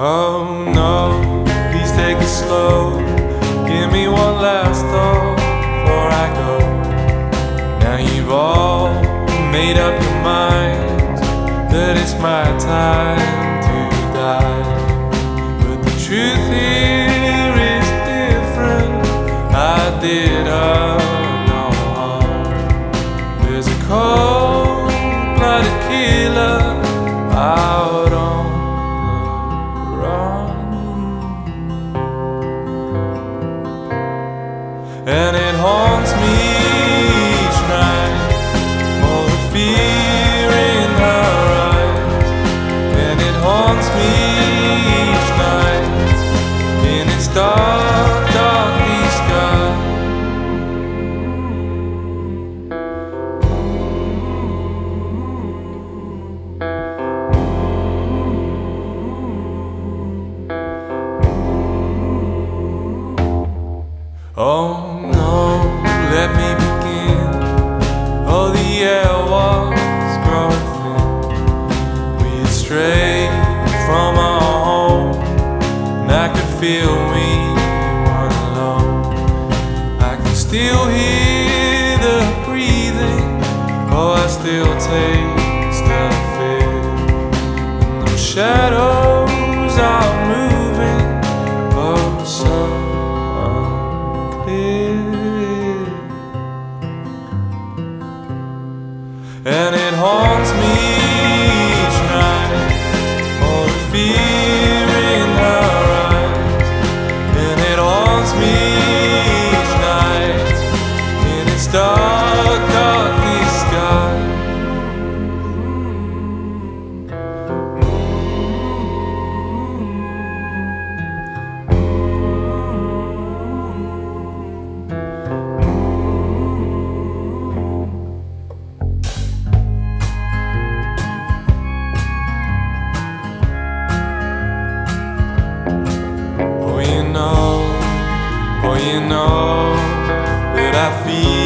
Oh no, please take it slow. Give me one last thought before I go. Now you've all made up your minds that it's my time to die. But the truth here is different. I did her no harm. There's a cold-blooded killer out on the run, and it haunts me each night. All the fear in her eyes, and it haunts me each night in its dark, dark sky. Oh no, let me begin. Oh, the air was growing thin. We had strayed from our home, and I could feel we weren't alone. I can still hear the breathing. Oh, I still taste the fear. And the shadows are moving. Oh, so and it haunts me each night. All the fear in her eyes, and it haunts me each night in its dark, dark sky. Oh, you know that I feel